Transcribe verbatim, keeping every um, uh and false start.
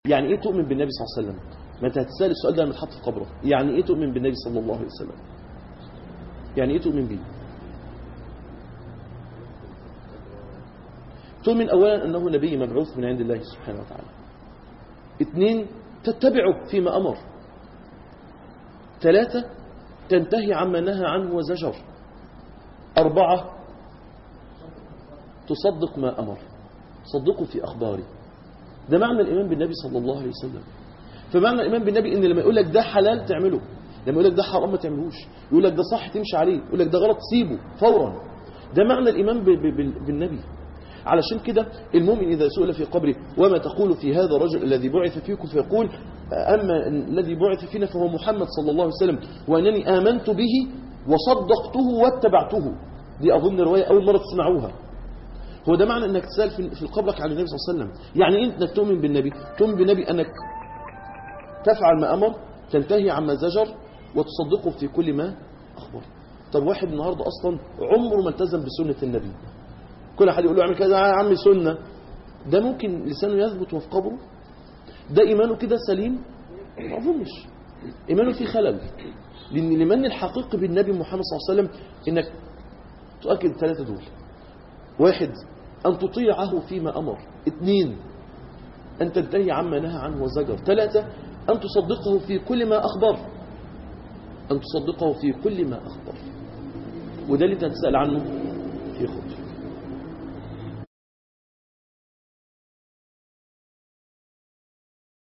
يعني ايه تؤمن بالنبي صلى الله عليه وسلم؟ ما انت هتسال السؤال ده لما تحط في قبره. يعني ايه تؤمن بالنبي صلى الله عليه وسلم؟ يعني ايه تؤمن بيه؟ تؤمن اولا انه نبي مبعوث من عند الله سبحانه وتعالى. اثنين، تتبعه فيما امر. ثلاثة، تنتهي عما نهى عنه وزجر. أربعة، تصدق ما أمر، تصدقه في أخباره. ده معنى الإيمان بالنبي صلى الله عليه وسلم. فمعنى الإيمان بالنبي إن لما يقول لك ده حلال تعمله، لما يقول لك ده حرام ما تعملوش، يقول لك ده صح تمشي عليه، يقول لك ده غلط سيبه فورا. ده معنى الإيمان بالنبي. علشان كده المؤمن إذا سئل في قبره وما تقول في هذا الرجل الذي بعث فيكم، فيقول أما الذي بعث فينا فهو محمد صلى الله عليه وسلم، وأنني آمنت به وصدقته واتبعته. دي أظن رواية أول مرة تسمعوها. هو ده معنى أنك تسأل في قبرك عن النبي صلى الله عليه وسلم. يعني إيه أنك تؤمن بالنبي؟ تؤمن بالنبي أنك تفعل ما أمر، تنتهي عما زجر، وتصدقه في كل ما أخبر. طب واحد النهاردة أصلا عمره ما التزم بسنة النبي، كل حد يقول له اعمل كذا يا عم سنة، ده ممكن لسانه يثبت وفي قبره؟ ده إيمانه كده سليم؟ ما أظنش. إيمانه فيه خلل. لأن الإيمان الحقيقي بالنبي محمد صلى الله عليه وسلم إنك تؤكد الثلاثة دول. واحد، أن تطيعه فيما أمر. اثنين، أن تنتهي عما نهى عنه وزجر. ثلاثة، أن تصدقه في كل ما أخبر. أن تصدقه في كل ما أخبر. وده اللي تتسأل عنه في خبر.